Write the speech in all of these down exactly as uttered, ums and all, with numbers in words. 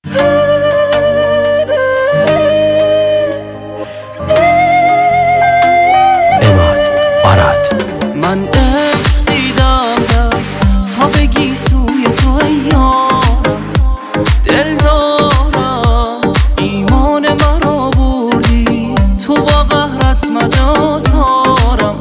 عماد آراد. من عشق دیدم تا بگی سوی تو یارم، دل دارم ایمان مرا بردی تو، با قهرت مدازارم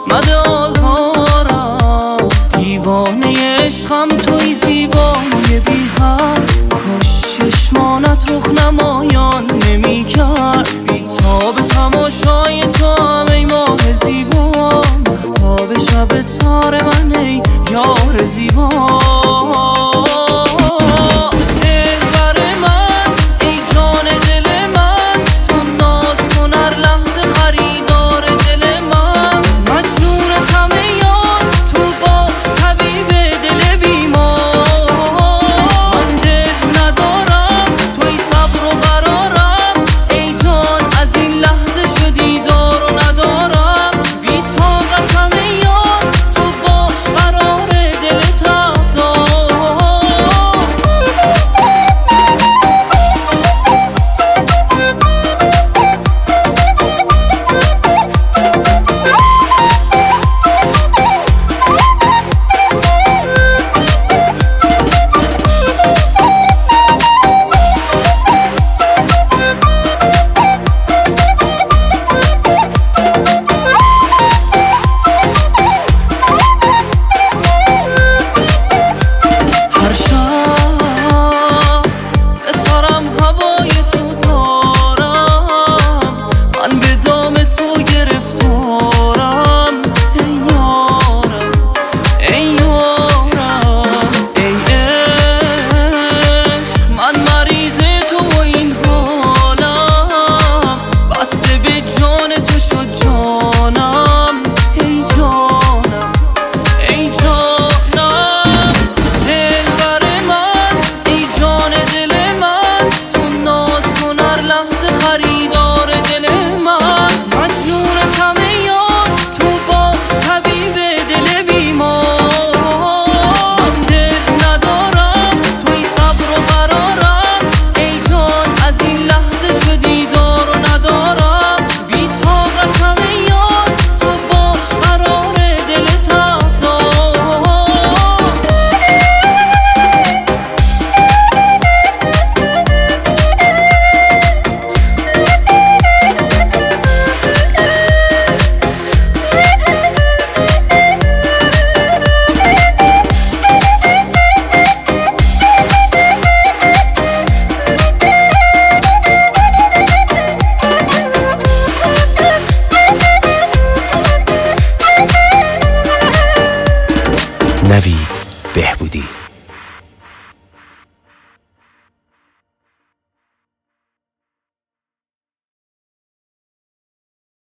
مدازارم دیوانه عشقم توی، زیبای بی حد، کاش چشمانت رخ نمایان نمی کرد، بی تاب تماشای تو هم ای ماه زیبا، مهتاب شب تار من ای یار زیبا.